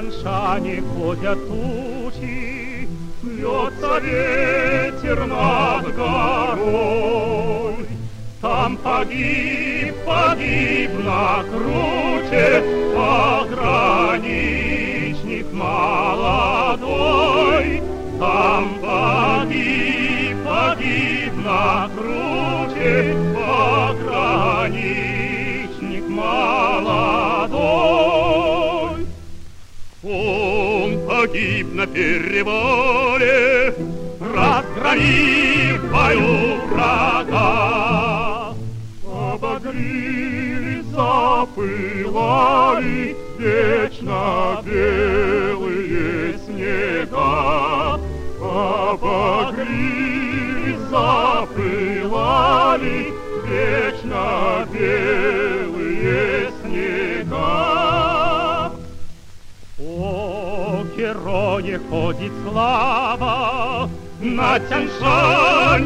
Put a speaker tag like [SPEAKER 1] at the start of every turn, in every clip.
[SPEAKER 1] Тяньшане ходят тучи, льется ветер над горой. Там погиб на круче пограничник молодой. Там погиб на круче пограничник молодой. Он погиб на перевале, разгромив в бою врага. Обогрелись, запылали вечно белые снега. Обогрелись, запылали вечно белые снега. О герое ходит слава, на Тяньшань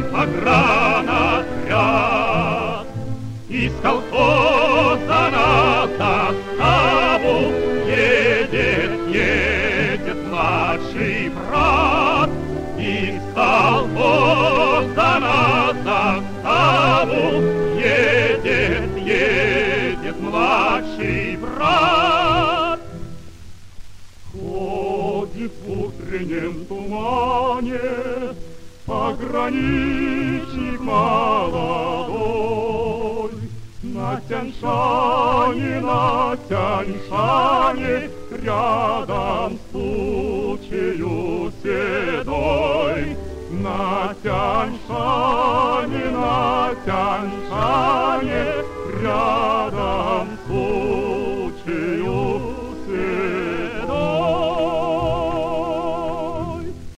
[SPEAKER 1] погранотряд. Из колхоза на заставу едет младший брат. Из колхоза на заставу едет младший брат. Ходит в утреннем тумане пограничник молодой. На Тяньшане, рядом с тучею седой. На Тяньшане, рядом